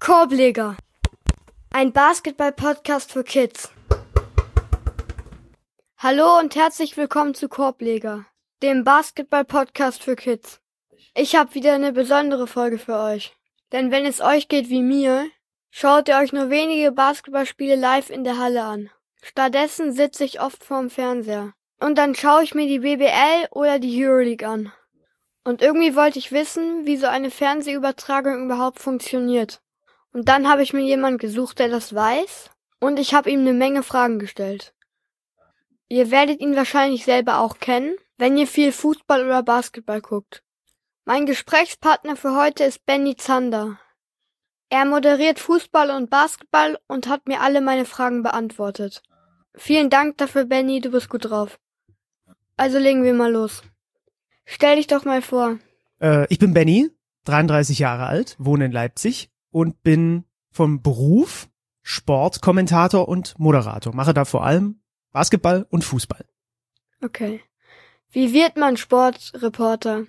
Korbleger, ein Basketball-Podcast für Kids. Hallo und herzlich willkommen zu Korbleger, dem Basketball-Podcast für Kids. Ich habe wieder eine besondere Folge für euch. Denn wenn es euch geht wie mir, schaut ihr euch nur wenige Basketballspiele live in der Halle an. Stattdessen sitze ich oft vorm Fernseher. Und dann schaue ich mir die BBL oder die Euroleague an. Und irgendwie wollte ich wissen, wie so eine Fernsehübertragung überhaupt funktioniert. Und dann habe ich mir jemanden gesucht, der das weiß. Und ich habe ihm eine Menge Fragen gestellt. Ihr werdet ihn wahrscheinlich selber auch kennen, wenn ihr viel Fußball oder Basketball guckt. Mein Gesprächspartner für heute ist Benny Zander. Er moderiert Fußball und Basketball und hat mir alle meine Fragen beantwortet. Vielen Dank dafür, Benny, du bist gut drauf. Also legen wir mal los. Stell dich doch mal vor. Ich bin Benny, 33 Jahre alt, wohne in Leipzig und bin vom Beruf Sportkommentator und Moderator. Mache da vor allem Basketball und Fußball. Okay. Wie wird man Sportreporter?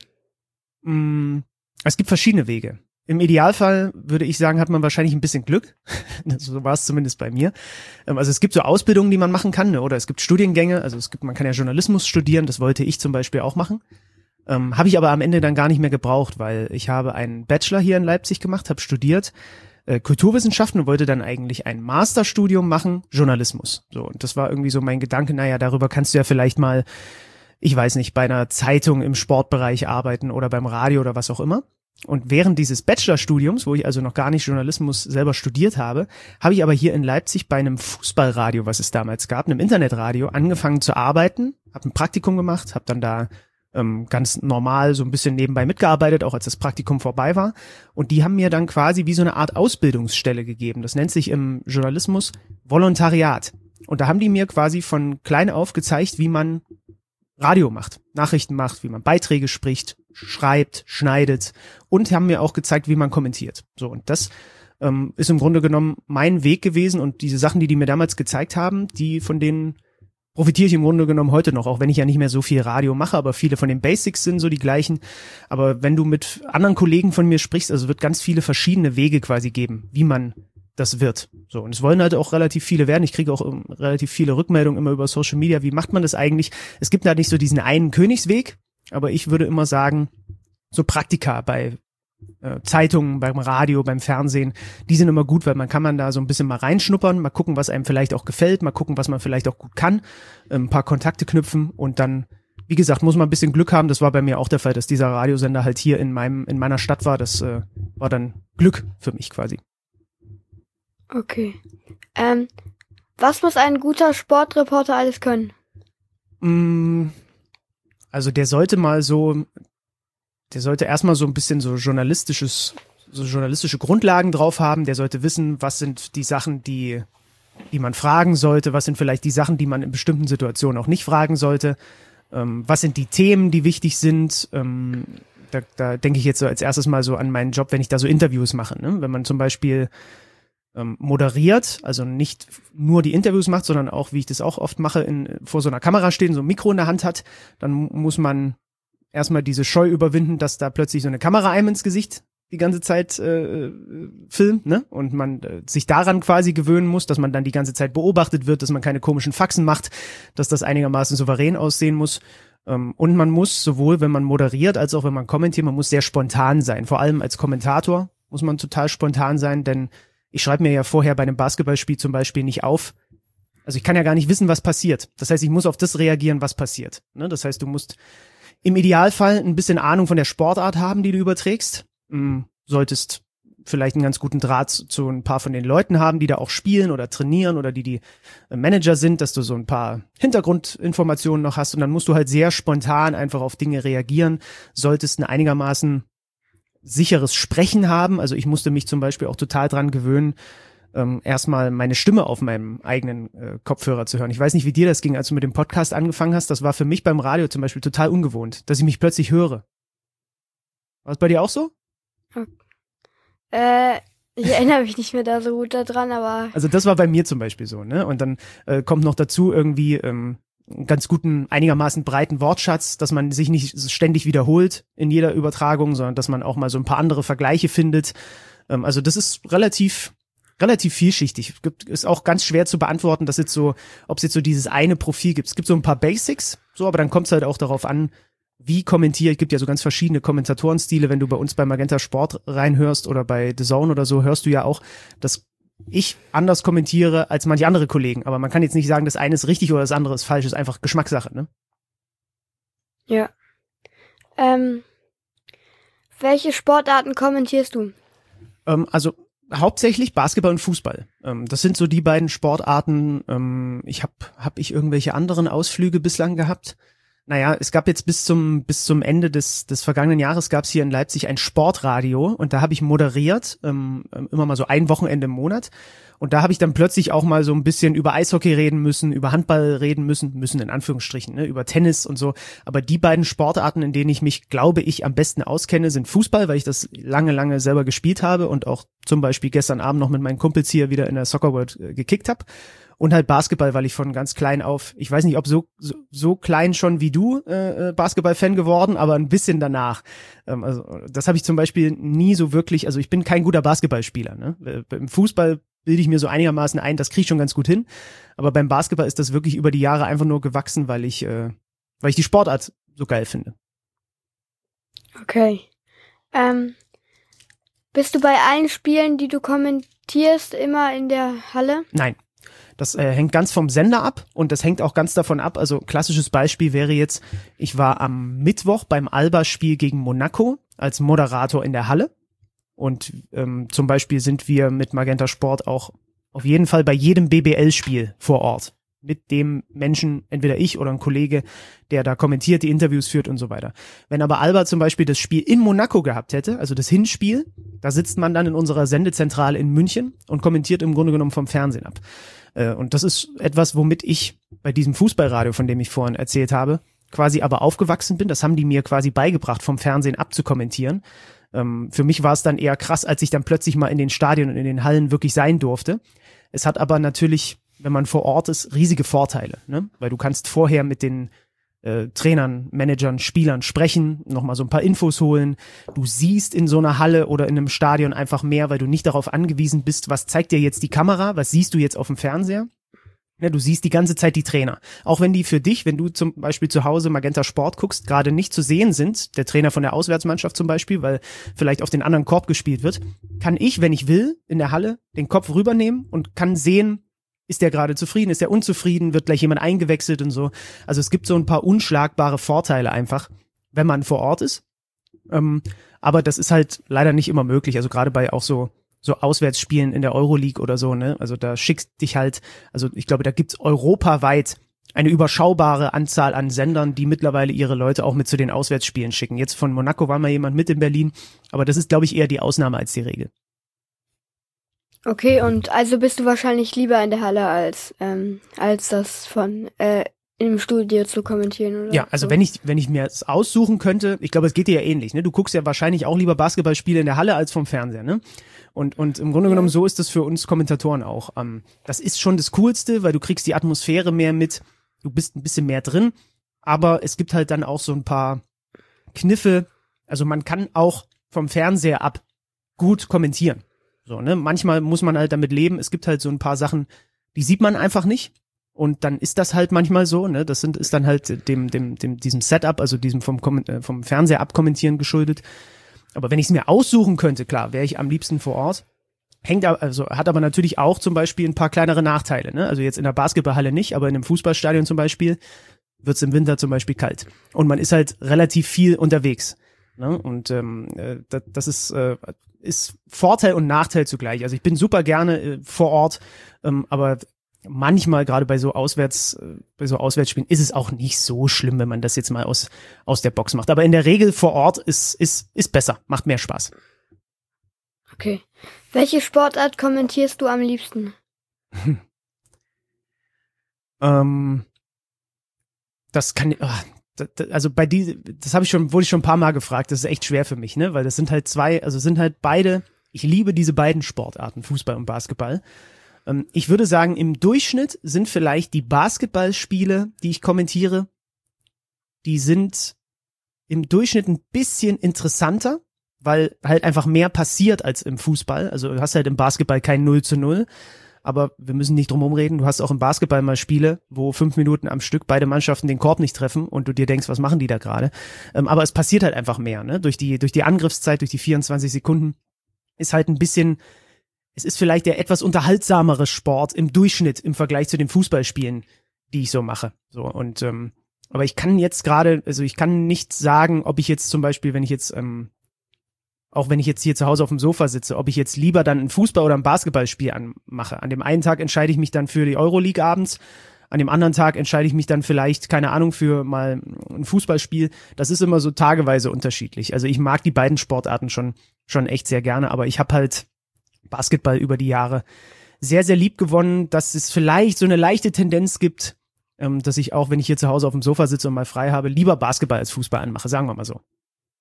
Es gibt verschiedene Wege. Im Idealfall würde ich sagen, hat man wahrscheinlich ein bisschen Glück. So war es zumindest bei mir. Also es gibt so Ausbildungen, die man machen kann, ne? Oder es gibt Studiengänge. Also man kann ja Journalismus studieren. Das wollte ich zum Beispiel auch machen. Habe ich aber am Ende dann gar nicht mehr gebraucht, weil ich habe einen Bachelor hier in Leipzig gemacht, habe studiert Kulturwissenschaften und wollte dann eigentlich ein Masterstudium machen, Journalismus. So, und das war irgendwie so mein Gedanke, naja, darüber kannst du ja vielleicht mal, ich weiß nicht, bei einer Zeitung im Sportbereich arbeiten oder beim Radio oder was auch immer. Und während dieses Bachelorstudiums, wo ich also noch gar nicht Journalismus selber studiert habe, habe ich aber hier in Leipzig bei einem Fußballradio, was es damals gab, einem Internetradio, angefangen zu arbeiten, habe ein Praktikum gemacht, habe dann da ganz normal so ein bisschen nebenbei mitgearbeitet, auch als das Praktikum vorbei war. Und die haben mir dann quasi wie so eine Art Ausbildungsstelle gegeben. Das nennt sich im Journalismus Volontariat. Und da haben die mir quasi von klein auf gezeigt, wie man Radio macht, Nachrichten macht, wie man Beiträge spricht, schreibt, schneidet und haben mir auch gezeigt, wie man kommentiert. So, und das ist im Grunde genommen mein Weg gewesen und diese Sachen, die mir damals gezeigt haben, von denen profitiere ich im Grunde genommen heute noch, auch wenn ich ja nicht mehr so viel Radio mache, aber viele von den Basics sind so die gleichen. Aber wenn du mit anderen Kollegen von mir sprichst, also wird ganz viele verschiedene Wege quasi geben, wie man das wird. So, und es wollen halt auch relativ viele werden. Ich kriege auch relativ viele Rückmeldungen immer über Social Media. Wie macht man das eigentlich? Es gibt da nicht so diesen einen Königsweg, aber ich würde immer sagen, so Praktika bei Zeitungen, beim Radio, beim Fernsehen, die sind immer gut, weil man da so ein bisschen mal reinschnuppern, mal gucken, was einem vielleicht auch gefällt, mal gucken, was man vielleicht auch gut kann, ein paar Kontakte knüpfen und dann, wie gesagt, muss man ein bisschen Glück haben. Das war bei mir auch der Fall, dass dieser Radiosender halt hier in meiner Stadt war. Das war dann Glück für mich quasi. Okay. Was muss ein guter Sportreporter alles können? Also der sollte erstmal so ein bisschen so journalistische Grundlagen drauf haben. Der sollte wissen, was sind die Sachen, die man fragen sollte, was sind vielleicht die Sachen, die man in bestimmten Situationen auch nicht fragen sollte, was sind die Themen, die wichtig sind. Da denke ich jetzt so als erstes mal so an meinen Job, wenn ich da so Interviews mache, ne? Wenn man zum Beispiel moderiert, also nicht nur die Interviews macht, sondern auch, wie ich das auch oft mache, vor so einer Kamera stehen, so ein Mikro in der Hand hat, dann muss man erstmal diese Scheu überwinden, dass da plötzlich so eine Kamera einem ins Gesicht die ganze Zeit filmt, ne? Und man sich daran quasi gewöhnen muss, dass man dann die ganze Zeit beobachtet wird, dass man keine komischen Faxen macht, dass das einigermaßen souverän aussehen muss. Und man muss sowohl, wenn man moderiert, als auch wenn man kommentiert, man muss sehr spontan sein. Vor allem als Kommentator muss man total spontan sein, denn ich schreibe mir ja vorher bei einem Basketballspiel zum Beispiel nicht auf. Also ich kann ja gar nicht wissen, was passiert. Das heißt, ich muss auf das reagieren, was passiert. Ne? Das heißt, du musst im Idealfall ein bisschen Ahnung von der Sportart haben, die du überträgst. Solltest vielleicht einen ganz guten Draht zu ein paar von den Leuten haben, die da auch spielen oder trainieren oder die Manager sind, dass du so ein paar Hintergrundinformationen noch hast und dann musst du halt sehr spontan einfach auf Dinge reagieren. Solltest ein einigermaßen sicheres Sprechen haben. Also ich musste mich zum Beispiel auch total dran gewöhnen, erstmal meine Stimme auf meinem eigenen Kopfhörer zu hören. Ich weiß nicht, wie dir das ging, als du mit dem Podcast angefangen hast. Das war für mich beim Radio zum Beispiel total ungewohnt, dass ich mich plötzlich höre. War es bei dir auch so? Ich erinnere mich nicht mehr da so gut daran, aber... Also das war bei mir zum Beispiel so, ne? Und dann kommt noch dazu irgendwie einen ganz guten, einigermaßen breiten Wortschatz, dass man sich nicht ständig wiederholt in jeder Übertragung, sondern dass man auch mal so ein paar andere Vergleiche findet. Also das ist relativ vielschichtig. Ist auch ganz schwer zu beantworten, dass jetzt so, ob es jetzt so dieses eine Profil gibt. Es gibt so ein paar Basics, so, aber dann kommt es halt auch darauf an, wie kommentiere. Es gibt ja so ganz verschiedene Kommentatorenstile. Wenn du bei uns bei Magenta Sport reinhörst oder bei The Zone oder so, hörst du ja auch, dass ich anders kommentiere als manche andere Kollegen. Aber man kann jetzt nicht sagen, das eine ist richtig oder das andere ist falsch. Das ist einfach Geschmackssache, ne? Ja. Welche Sportarten kommentierst du? Also hauptsächlich Basketball und Fußball. Das sind so die beiden Sportarten. Hab ich irgendwelche anderen Ausflüge bislang gehabt? Naja, es gab jetzt bis zum Ende des vergangenen Jahres gab es hier in Leipzig ein Sportradio und da habe ich moderiert, immer mal so ein Wochenende im Monat. Und da habe ich dann plötzlich auch mal so ein bisschen über Eishockey reden müssen, über Handball reden müssen in Anführungsstrichen, ne, über Tennis und so. Aber die beiden Sportarten, in denen ich mich, glaube ich, am besten auskenne, sind Fußball, weil ich das lange selber gespielt habe und auch zum Beispiel gestern Abend noch mit meinen Kumpels hier wieder in der Soccer World gekickt habe. Und halt Basketball, weil ich von ganz klein auf, ich weiß nicht, ob so klein schon wie du Basketball-Fan geworden, aber ein bisschen danach. Also das habe ich zum Beispiel nie so wirklich, also ich bin kein guter Basketballspieler. Ne? Im Fußball bilde ich mir so einigermaßen ein, das kriege ich schon ganz gut hin. Aber beim Basketball ist das wirklich über die Jahre einfach nur gewachsen, weil ich die Sportart so geil finde. Okay. Bist du bei allen Spielen, die du kommentierst, immer in der Halle? Nein. Das hängt ganz vom Sender ab und das hängt auch ganz davon ab. Also klassisches Beispiel wäre jetzt, ich war am Mittwoch beim Alba-Spiel gegen Monaco als Moderator in der Halle und zum Beispiel sind wir mit Magenta Sport auch auf jeden Fall bei jedem BBL-Spiel vor Ort. Mit dem Menschen, entweder ich oder ein Kollege, der da kommentiert, die Interviews führt und so weiter. Wenn aber Alba zum Beispiel das Spiel in Monaco gehabt hätte, also das Hinspiel, da sitzt man dann in unserer Sendezentrale in München und kommentiert im Grunde genommen vom Fernsehen ab. Und das ist etwas, womit ich bei diesem Fußballradio, von dem ich vorhin erzählt habe, quasi aber aufgewachsen bin. Das haben die mir quasi beigebracht, vom Fernsehen abzukommentieren. Für mich war es dann eher krass, als ich dann plötzlich mal in den Stadien und in den Hallen wirklich sein durfte. Es hat aber natürlich, wenn man vor Ort ist, riesige Vorteile, ne? Weil du kannst vorher mit den Trainern, Managern, Spielern sprechen, nochmal so ein paar Infos holen. Du siehst in so einer Halle oder in einem Stadion einfach mehr, weil du nicht darauf angewiesen bist, was zeigt dir jetzt die Kamera, was siehst du jetzt auf dem Fernseher. Ja, du siehst die ganze Zeit die Trainer. Auch wenn die für dich, wenn du zum Beispiel zu Hause Magenta Sport guckst, gerade nicht zu sehen sind, der Trainer von der Auswärtsmannschaft zum Beispiel, weil vielleicht auf den anderen Korb gespielt wird, kann ich, wenn ich will, in der Halle den Kopf rübernehmen und kann sehen, ist der gerade zufrieden, ist der unzufrieden, wird gleich jemand eingewechselt und so. Also es gibt so ein paar unschlagbare Vorteile einfach, wenn man vor Ort ist. Aber das ist halt leider nicht immer möglich. Also gerade bei auch so Auswärtsspielen in der Euroleague oder so, ne? Also da schickst dich halt, also ich glaube, da gibt's europaweit eine überschaubare Anzahl an Sendern, die mittlerweile ihre Leute auch mit zu den Auswärtsspielen schicken. Jetzt von Monaco war mal jemand mit in Berlin, aber das ist, glaube ich, eher die Ausnahme als die Regel. Okay, und also bist du wahrscheinlich lieber in der Halle als das von im Studio zu kommentieren, oder? Ja, also so? wenn ich mir es aussuchen könnte, ich glaube, es geht dir ja ähnlich, ne? Du guckst ja wahrscheinlich auch lieber Basketballspiele in der Halle als vom Fernseher, ne? Und im Grunde genommen so ist das für uns Kommentatoren auch. Das ist schon das Coolste, weil du kriegst die Atmosphäre mehr mit, du bist ein bisschen mehr drin, aber es gibt halt dann auch so ein paar Kniffe, also man kann auch vom Fernseher ab gut kommentieren. So, ne? Manchmal muss man halt damit leben, es gibt halt so ein paar Sachen, die sieht man einfach nicht. Und dann ist das halt manchmal so, ne? Das ist dann halt diesem Setup, also diesem vom Fernseher abkommentieren geschuldet. Aber wenn ich es mir aussuchen könnte, klar, wäre ich am liebsten vor Ort. Hat aber natürlich auch zum Beispiel ein paar kleinere Nachteile, ne? Also jetzt in der Basketballhalle nicht, aber in einem Fußballstadion zum Beispiel wird es im Winter zum Beispiel kalt. Und man ist halt relativ viel unterwegs. Ne? Und das ist Vorteil und Nachteil zugleich. Also ich bin super gerne vor Ort, aber manchmal gerade bei so Auswärtsspielen ist es auch nicht so schlimm, wenn man das jetzt mal aus der Box macht. Aber in der Regel vor Ort ist besser, macht mehr Spaß. Okay. Welche Sportart kommentierst du am liebsten? Das kann also wurde ich schon ein paar Mal gefragt, das ist echt schwer für mich, ne, weil das sind halt beide, ich liebe diese beiden Sportarten, Fußball und Basketball. Ich würde sagen, im Durchschnitt sind vielleicht die Basketballspiele, die ich kommentiere, die sind im Durchschnitt ein bisschen interessanter weil halt einfach mehr passiert als im Fußball. Also du hast halt im Basketball kein 0:0, aber wir müssen nicht drum rumreden. Du hast auch im Basketball mal Spiele, wo 5 Minuten am Stück beide Mannschaften den Korb nicht treffen und du dir denkst, was machen die da gerade? Aber es passiert halt einfach mehr, ne? Durch die Angriffszeit, durch die 24 Sekunden ist halt ein bisschen, es ist vielleicht der etwas unterhaltsamere Sport im Durchschnitt im Vergleich zu den Fußballspielen, die ich so mache. So, und aber ich kann jetzt gerade, also ich kann nicht sagen, ob ich jetzt zum Beispiel, wenn ich jetzt auch wenn ich jetzt hier zu Hause auf dem Sofa sitze, ob ich jetzt lieber dann ein Fußball- oder ein Basketballspiel anmache. An dem einen Tag entscheide ich mich dann für die Euroleague abends, an dem anderen Tag entscheide ich mich dann vielleicht, keine Ahnung, für mal ein Fußballspiel. Das ist immer so tageweise unterschiedlich. Also ich mag die beiden Sportarten schon echt sehr gerne, aber ich habe halt Basketball über die Jahre sehr, sehr lieb gewonnen, dass es vielleicht so eine leichte Tendenz gibt, dass ich auch, wenn ich hier zu Hause auf dem Sofa sitze und mal frei habe, lieber Basketball als Fußball anmache, sagen wir mal so.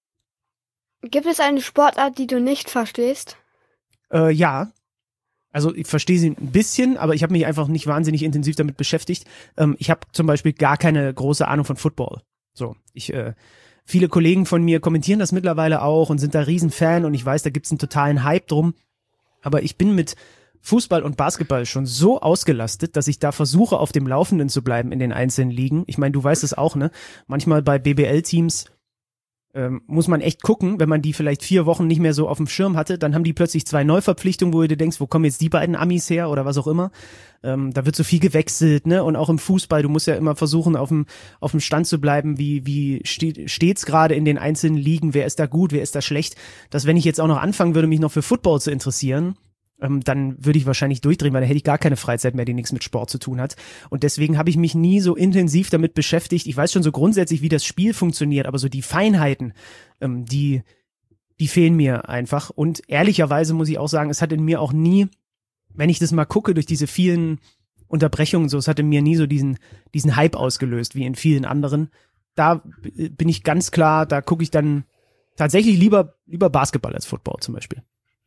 Gibt es eine Sportart, die du nicht verstehst? Ja, also ich verstehe sie ein bisschen, aber ich habe mich einfach nicht wahnsinnig intensiv damit beschäftigt. Ich habe zum Beispiel gar keine große Ahnung von Football. So, viele Kollegen von mir kommentieren das mittlerweile auch und sind da Riesenfan und ich weiß, da gibt's einen totalen Hype drum. Aber ich bin mit Fußball und Basketball schon so ausgelastet, dass ich da versuche, auf dem Laufenden zu bleiben in den einzelnen Ligen. Ich meine, du weißt es auch, ne? Manchmal bei BBL-Teams muss man echt gucken, wenn man die vielleicht 4 Wochen nicht mehr so auf dem Schirm hatte, dann haben die plötzlich 2 Neuverpflichtungen, wo du dir denkst, wo kommen jetzt die beiden Amis her oder was auch immer. Da wird so viel gewechselt, ne? Und auch im Fußball, du musst ja immer versuchen, auf dem Stand zu bleiben, wie steht's gerade in den einzelnen Ligen, wer ist da gut, wer ist da schlecht. Dass wenn ich jetzt auch noch anfangen würde, mich noch für Football zu interessieren, dann würde ich wahrscheinlich durchdrehen, weil da hätte ich gar keine Freizeit mehr, die nichts mit Sport zu tun hat. Und deswegen habe ich mich nie so intensiv damit beschäftigt. Ich weiß schon so grundsätzlich, wie das Spiel funktioniert, aber so die Feinheiten, die fehlen mir einfach. Und ehrlicherweise muss ich auch sagen, es hat in mir auch nie, wenn ich das mal gucke, durch diese vielen Unterbrechungen, so, es hat in mir nie so diesen Hype ausgelöst, wie in vielen anderen. Da bin ich ganz klar, da gucke ich dann tatsächlich lieber Basketball als Football zum Beispiel.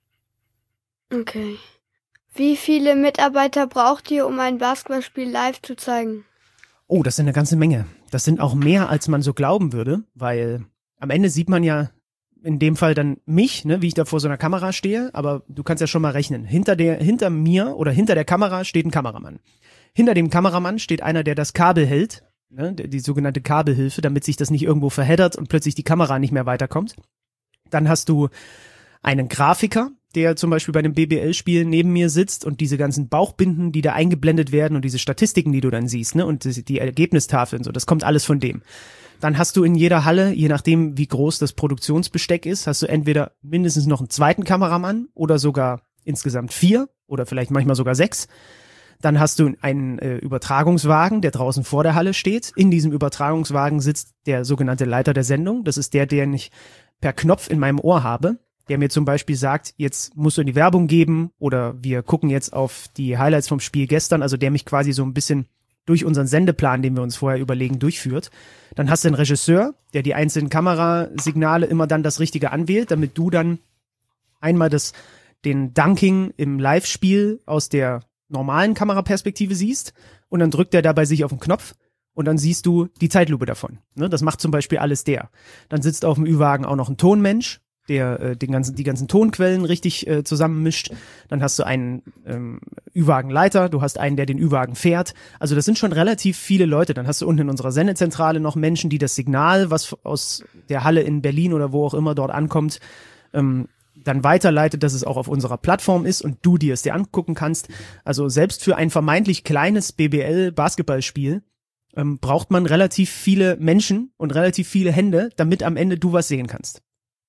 Okay. Wie viele Mitarbeiter braucht ihr, um ein Basketballspiel live zu zeigen? Oh, das sind eine ganze Menge. Das sind auch mehr, als man so glauben würde, weil am Ende sieht man ja in dem Fall dann mich, ne, wie ich da vor so einer Kamera stehe, aber du kannst ja schon mal rechnen. Hinter mir oder hinter der Kamera steht ein Kameramann. Hinter dem Kameramann steht einer, der das Kabel hält, ne, die sogenannte Kabelhilfe, damit sich das nicht irgendwo verheddert und plötzlich die Kamera nicht mehr weiterkommt. Dann hast du einen Grafiker, der zum Beispiel bei einem BBL-Spiel neben mir sitzt und diese ganzen Bauchbinden, die da eingeblendet werden und diese Statistiken, die du dann siehst, ne, und die Ergebnistafeln, so, das kommt alles von dem. Dann hast du in jeder Halle, je nachdem wie groß das Produktionsbesteck ist, hast du entweder mindestens noch einen zweiten Kameramann oder sogar insgesamt 4 oder vielleicht manchmal sogar 6. Dann hast du einen Übertragungswagen, der draußen vor der Halle steht. In diesem Übertragungswagen sitzt der sogenannte Leiter der Sendung. Das ist den ich per Knopf in meinem Ohr habe, der mir zum Beispiel sagt, jetzt musst du in die Werbung geben oder wir gucken jetzt auf die Highlights vom Spiel gestern, also der mich quasi so ein bisschen durch unseren Sendeplan, den wir uns vorher überlegen, durchführt. Dann hast du einen Regisseur, der die einzelnen Kamerasignale immer dann das Richtige anwählt, damit du dann einmal den Dunking im Live-Spiel aus der normalen Kameraperspektive siehst und dann drückt er dabei sich auf den Knopf und dann siehst du die Zeitlupe davon. Ne, das macht zum Beispiel alles der. Dann sitzt auf dem Ü-Wagen auch noch ein Tonmensch, der die ganzen Tonquellen richtig zusammenmischt. Dann hast du einen Ü-Wagenleiter, du hast einen, der den Ü-Wagen fährt. Also das sind schon relativ viele Leute. Dann hast du unten in unserer Sendezentrale noch Menschen, die das Signal, was aus der Halle in Berlin oder wo auch immer dort ankommt, dann weiterleitet, dass es auch auf unserer Plattform ist und du dir es dir angucken kannst. Also selbst für ein vermeintlich kleines BBL-Basketballspiel braucht man relativ viele Menschen und relativ viele Hände, damit am Ende du was sehen kannst.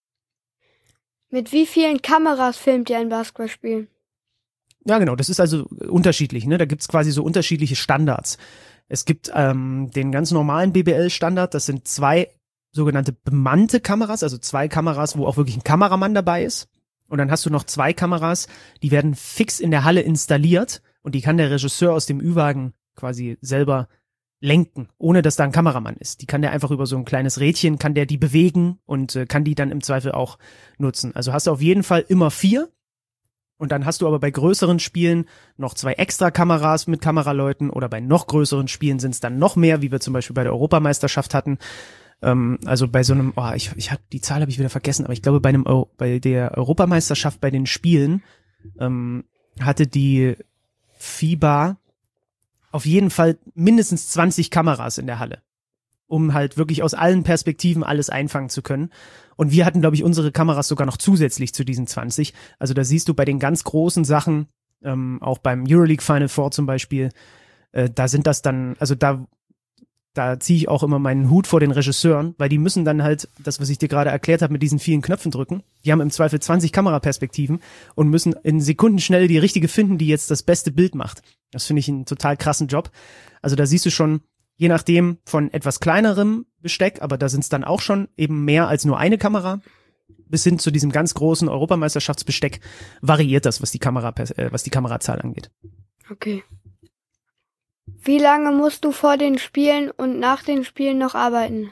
Mit wie vielen Kameras filmt ihr ein Basketballspiel? Ja, genau, das ist also unterschiedlich, ne? Da gibt's quasi so unterschiedliche Standards. Es gibt den ganz normalen BBL-Standard, das sind 2 sogenannte bemannte Kameras, also 2 Kameras, wo auch wirklich ein Kameramann dabei ist. Und dann hast du noch 2 Kameras, die werden fix in der Halle installiert und die kann der Regisseur aus dem Ü-Wagen quasi selber lenken, ohne dass da ein Kameramann ist. Die kann der einfach über so ein kleines Rädchen, kann der die bewegen und kann die dann im Zweifel auch nutzen. Also hast du auf jeden Fall immer 4 und dann hast du aber bei größeren Spielen noch 2 extra Kameras mit Kameraleuten oder bei noch größeren Spielen sind es dann noch mehr, wie wir zum Beispiel bei der Europameisterschaft hatten. Also bei so einem, die Zahl habe ich wieder vergessen, aber ich glaube bei der Europameisterschaft bei den Spielen hatte die FIBA auf jeden Fall mindestens 20 Kameras in der Halle, um halt wirklich aus allen Perspektiven alles einfangen zu können. Und wir hatten, glaube ich, unsere Kameras sogar noch zusätzlich zu diesen 20. Also da siehst du bei den ganz großen Sachen, auch beim Euroleague Final Four zum Beispiel, da sind das dann, also da ziehe ich auch immer meinen Hut vor den Regisseuren, weil die müssen dann halt, das, was ich dir gerade erklärt habe, mit diesen vielen Knöpfen drücken. Die haben im Zweifel 20 Kameraperspektiven und müssen in Sekundenschnelle die richtige finden, die jetzt das beste Bild macht. Das finde ich einen total krassen Job. Also da siehst du schon, je nachdem von etwas kleinerem Besteck, aber da sind es dann auch schon eben mehr als nur eine Kamera, bis hin zu diesem ganz großen Europameisterschaftsbesteck variiert das, was die Kamerazahl angeht. Okay. Wie lange musst du vor den Spielen und nach den Spielen noch arbeiten?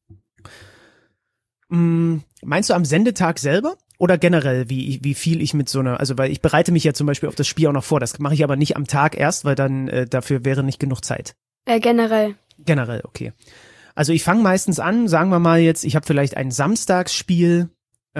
Meinst du am Sendetag selber oder generell, wie viel ich mit so einer, also weil ich bereite mich ja zum Beispiel auf das Spiel auch noch vor, das mache ich aber nicht am Tag erst, weil dann dafür wäre nicht genug Zeit. Generell. Generell, okay. Also ich fange meistens an, sagen wir mal jetzt, ich habe vielleicht ein Samstagsspiel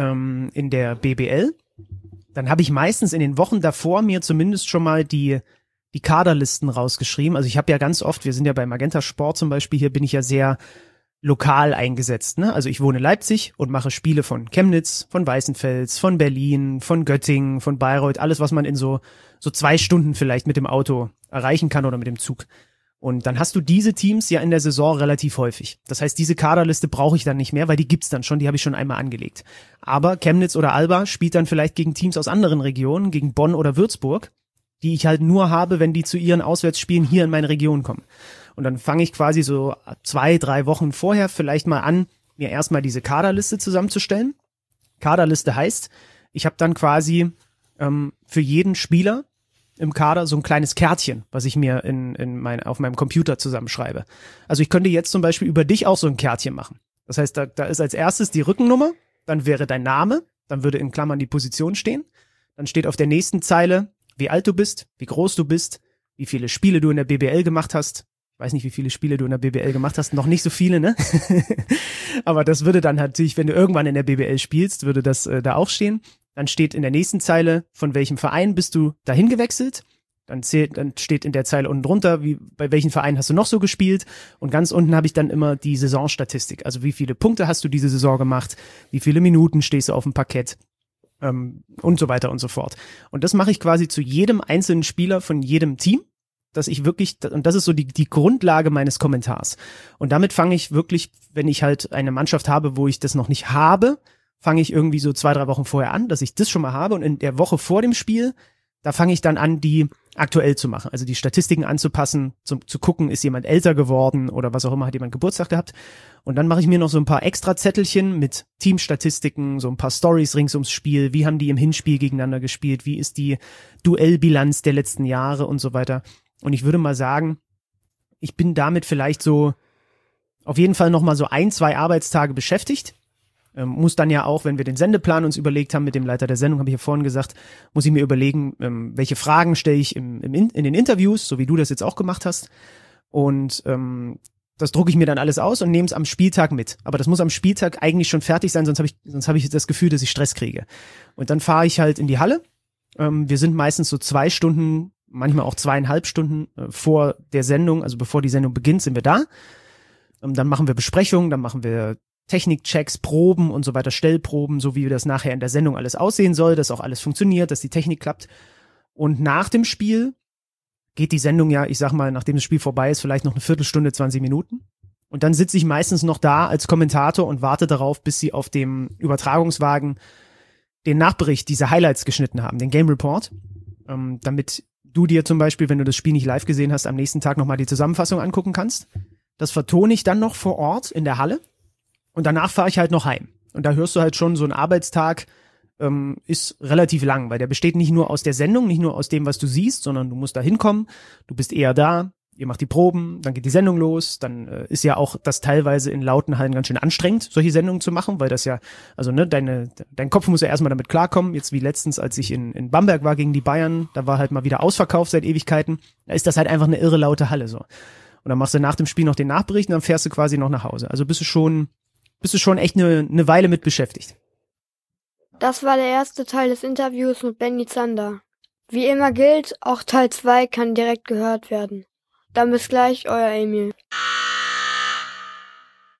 in der BBL, dann habe ich meistens in den Wochen davor mir zumindest schon mal die Kaderlisten rausgeschrieben. Also ich habe ja ganz oft, wir sind ja bei Magenta Sport zum Beispiel, hier bin ich ja sehr lokal eingesetzt. Ne? Also ich wohne in Leipzig und mache Spiele von Chemnitz, von Weißenfels, von Berlin, von Göttingen, von Bayreuth, alles, was man in so 2 Stunden vielleicht mit dem Auto erreichen kann oder mit dem Zug. Und dann hast du diese Teams ja in der Saison relativ häufig. Das heißt, diese Kaderliste brauche ich dann nicht mehr, weil die gibt's dann schon, die habe ich schon einmal angelegt. Aber Chemnitz oder Alba spielt dann vielleicht gegen Teams aus anderen Regionen, gegen Bonn oder Würzburg, die ich halt nur habe, wenn die zu ihren Auswärtsspielen hier in meine Region kommen. Und dann fange ich quasi so 2-3 Wochen vorher vielleicht mal an, mir erstmal diese Kaderliste zusammenzustellen. Kaderliste heißt, ich habe dann quasi für jeden Spieler im Kader so ein kleines Kärtchen, was ich mir auf meinem Computer zusammenschreibe. Also ich könnte jetzt zum Beispiel über dich auch so ein Kärtchen machen. Das heißt, da ist als erstes die Rückennummer, dann wäre dein Name, dann würde in Klammern die Position stehen, dann steht auf der nächsten Zeile, wie alt du bist, wie groß du bist, wie viele Spiele du in der BBL gemacht hast. Ich weiß nicht, wie viele Spiele du in der BBL gemacht hast. Noch nicht so viele, ne? Aber das würde dann natürlich, wenn du irgendwann in der BBL spielst, würde das da auch stehen. Dann steht in der nächsten Zeile, von welchem Verein bist du dahin gewechselt. Dann steht in der Zeile unten drunter, bei welchen Vereinen hast du noch so gespielt. Und ganz unten habe ich dann immer die Saisonstatistik. Also wie viele Punkte hast du diese Saison gemacht? Wie viele Minuten stehst du auf dem Parkett? Und so weiter und so fort. Und das mache ich quasi zu jedem einzelnen Spieler von jedem Team, dass ich wirklich, und das ist so die Grundlage meines Kommentars. Und damit fange ich wirklich, wenn ich halt eine Mannschaft habe, wo ich das noch nicht habe, fange ich irgendwie so 2-3 Wochen vorher an, dass ich das schon mal habe. Und in der Woche vor dem Spiel, da fange ich dann an, die aktuell zu machen. Also die Statistiken anzupassen, zu gucken, ist jemand älter geworden oder was auch immer, hat jemand Geburtstag gehabt. Und dann mache ich mir noch so ein paar extra Zettelchen mit Teamstatistiken, so ein paar Stories rings ums Spiel. Wie haben die im Hinspiel gegeneinander gespielt? Wie ist die Duellbilanz der letzten Jahre und so weiter? Und ich würde mal sagen, ich bin damit vielleicht so auf jeden Fall noch mal so 1-2 Arbeitstage beschäftigt. Muss dann ja auch, wenn wir den Sendeplan uns überlegt haben mit dem Leiter der Sendung, habe ich ja vorhin gesagt, muss ich mir überlegen, welche Fragen stelle ich in den Interviews, so wie du das jetzt auch gemacht hast. Und das drucke ich mir dann alles aus und nehme es am Spieltag mit. Aber das muss am Spieltag eigentlich schon fertig sein, sonst habe ich das Gefühl, dass ich Stress kriege. Und dann fahre ich halt in die Halle. Wir sind meistens so 2 Stunden, manchmal auch 2,5 Stunden vor der Sendung, also bevor die Sendung beginnt, sind wir da. Dann machen wir Besprechungen, dann machen wir Technikchecks, Proben und so weiter, Stellproben, so wie das nachher in der Sendung alles aussehen soll, dass auch alles funktioniert, dass die Technik klappt. Und nach dem Spiel geht die Sendung ja, ich sag mal, nachdem das Spiel vorbei ist, vielleicht noch eine Viertelstunde, 20 Minuten. Und dann sitze ich meistens noch da als Kommentator und warte darauf, bis sie auf dem Übertragungswagen den Nachbericht, diese Highlights geschnitten haben, den Game Report, damit du dir zum Beispiel, wenn du das Spiel nicht live gesehen hast, am nächsten Tag nochmal die Zusammenfassung angucken kannst. Das vertone ich dann noch vor Ort in der Halle. Und danach fahre ich halt noch heim. Und da hörst du halt schon, so ein Arbeitstag ist relativ lang, weil der besteht nicht nur aus der Sendung, nicht nur aus dem, was du siehst, sondern du musst da hinkommen, du bist eher da, ihr macht die Proben, dann geht die Sendung los, dann ist ja auch das teilweise in lauten Hallen ganz schön anstrengend, solche Sendungen zu machen, weil das ja, also ne, dein Kopf muss ja erstmal damit klarkommen, jetzt wie letztens, als ich in Bamberg war gegen die Bayern, da war halt mal wieder ausverkauft seit Ewigkeiten, da ist das halt einfach eine irre laute Halle so. Und dann machst du nach dem Spiel noch den Nachbericht und dann fährst du quasi noch nach Hause. Also bist du schon echt eine Weile mit beschäftigt. Das war der erste Teil des Interviews mit Benny Zander. Wie immer gilt, auch Teil 2 kann direkt gehört werden. Dann bis gleich, euer Emil.